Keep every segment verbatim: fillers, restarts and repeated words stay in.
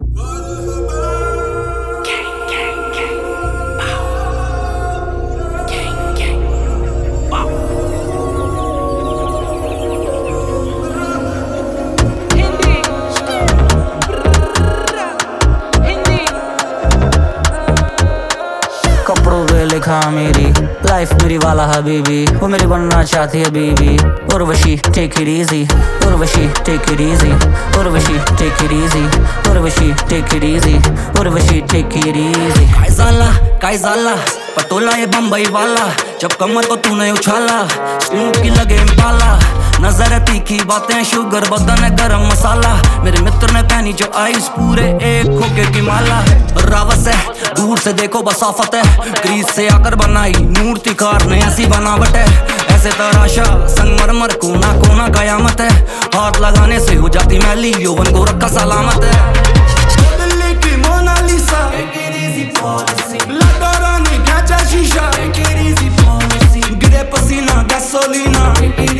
कपड़ों पे लिखा मेरी लाइफ मेरी वाला हबीबी, वो मेरी बनना चाहती है बीबी। Urvashi take it easy, Urvashi take it easy, Urvashi take it easy, Urvashi take it easy, Urvashi take it easy. काय झाला काय झाला पटोला ये बम्बई वाला, जब कमर को तूने उछाला स्नूप की लगे इम्पाला। नजर तीखी बातें शुगर बदन है गरम मसाला, मेरे मित्र ने पहनी जो आइस पूरे एक खोके की माला। रावत है दूर से देखो बसाफत है, क्रीज से आकर बनाई मूर्तिकार ने ऐसी बनावट है। ऐसे तराशा संगमरमर कोना कोना कयामत है, हाथ लगाने से हो जाती मैली यौवन को रखा सलामत है। दिल्ली की मोनालिसा लगा रानी क्या शीशा, गिरे पसीना गैसोलीना,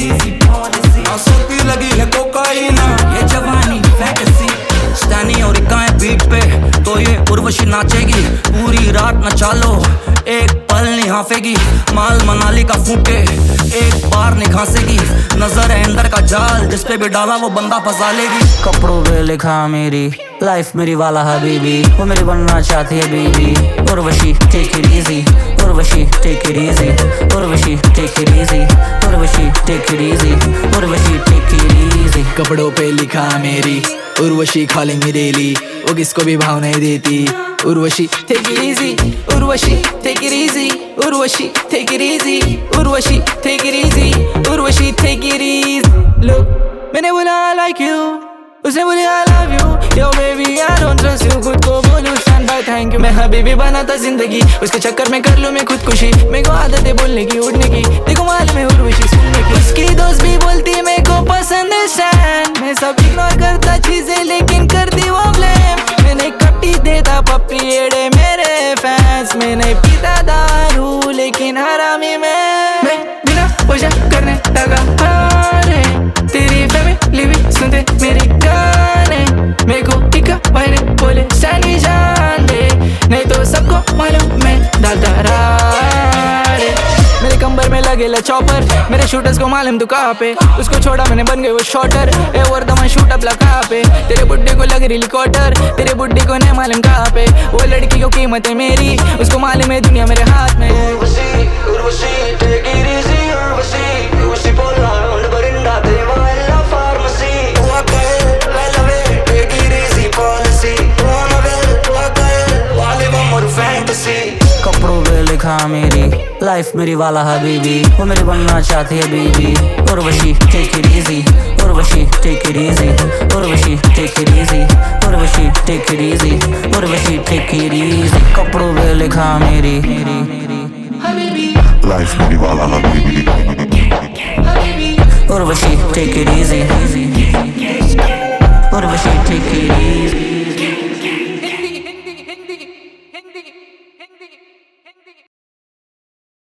सोती लगी है कोकाइना। ये जवानी फैंटेसी स्टैनी और इकाएं बीट पे तो ये उर्वशी नाचेगी पूरी रात नचा लो, एक पल नहीं हाफेगी। माल मनाली का फूटे एक बार नहीं घासेगी, नजर है अंदर का जाल जिस पे भी डाला वो बंदा फंसा लेगी। कपड़ों पे लिखा मेरी लाइफ मेरी वाला हबीबी, वो मेरी बनना चाहती है बीबी। Urvashi take it easy, Urvashi take it easy, Urvashi take it easy, Urvashi take it easy, Urvashi take it easy. कपड़ों पे लिखा मेरी उर्वशी कॉलिंग डेली, वो किसको भी भाव नहीं देती। Urvashi take it easy, Urvashi take it easy, Urvashi take it easy, Urvashi take it easy, Urvashi take it easy. Look मैंने बोला आई लाइक यू, उसने बोली I love you. Yo baby I don't trust you, खुद को बोलूं स्टैंड बाय थैंक यू। मैं हबीबी बनाता जिंदगी, उसके चक्कर में कर लूं मैं खुदकुशी। मेरे को आदत है बोलने की उड़ने की, देखो मालूम है उर्वशी सुनने की। उसकी दोस्त भी बोलती मेरे को पसंद है स्टैंड, मैं सब इग्नोर करता चीजें लेकिन करती वो ब्लेम। मैंने कट्टी देता पप्पी एड़े मेरे फैंस, मैंने पीता दारू लेकिन हरामी मैं मैं बिना वजह करने लगा हारे। तेरी फैमिली भी सुनते मेरी गाने, मेरे को टिका भाई ने बोले सैनी जान दे, नहीं तो सबको मालूम मैं डालता रारे। मेरे कंबर में लगेला चॉपर, मेरे शूटर्स को मालूम तू कहाँ पे। उसको छोड़ा मैंने बन गए वो शॉटर, ए वर्धमान शूट अप लगा पे। तेरे बुड्ढे को लग रही क्वार्टर, तेरे बुड्ढे को नहीं मालूम कहाँ पे। वो लड़की को कीमत है मेरी, उसको मालूम है दुनिया मेरे हाथ में। Urvashi Urvashi take it easy, Urvashi Urvashi बोला उन बरिंदा दे वाला फार्मेसी। वो कहे ले लवे टेक इट इजी पॉलिसी, वो नवेल वो कहे वाले ममर फैंटेसी। कपड़ों पे लिखा मेरी लाइफ मेरी वाला हबीबी, वो मेरी बनना चाहती है बीबी। Urvashi take it easy, Urvashi take it easy, Urvashi take it easy, Urvashi take it easy, Urvashi take it easy. कपड़ों पे लिखा मेरी लाइफ मेरी वाला हबीबी, उर्वशी टेक इट इजी।